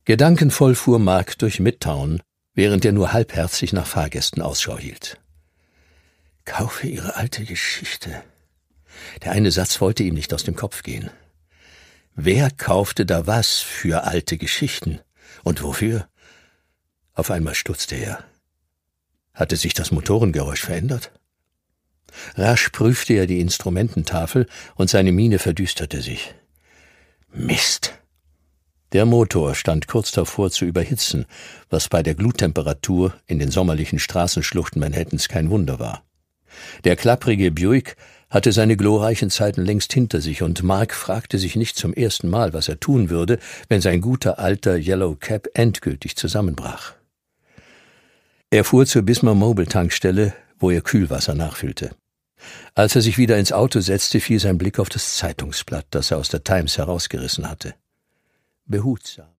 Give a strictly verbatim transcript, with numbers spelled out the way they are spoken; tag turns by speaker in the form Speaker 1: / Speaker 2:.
Speaker 1: Gedankenvoll fuhr Mark durch Midtown, während er nur halbherzig nach Fahrgästen Ausschau hielt. »Kaufe Ihre alte Geschichte.« Der eine Satz wollte ihm nicht aus dem Kopf gehen. Wer kaufte da was für alte Geschichten? Und wofür? Auf einmal stutzte er. Hatte sich das Motorengeräusch verändert? Rasch prüfte er die Instrumententafel und seine Miene verdüsterte sich. Mist! Der Motor stand kurz davor zu überhitzen, was bei der Gluttemperatur in den sommerlichen Straßenschluchten Manhattans kein Wunder war. Der klapprige Buick hatte seine glorreichen Zeiten längst hinter sich, und Mark fragte sich nicht zum ersten Mal, was er tun würde, wenn sein guter alter Yellow Cab endgültig zusammenbrach. Er fuhr zur Bismarck-Mobil-Tankstelle, wo er Kühlwasser nachfüllte. Als er sich wieder ins Auto setzte, fiel sein Blick auf das Zeitungsblatt, das er aus der Times herausgerissen hatte. Behutsam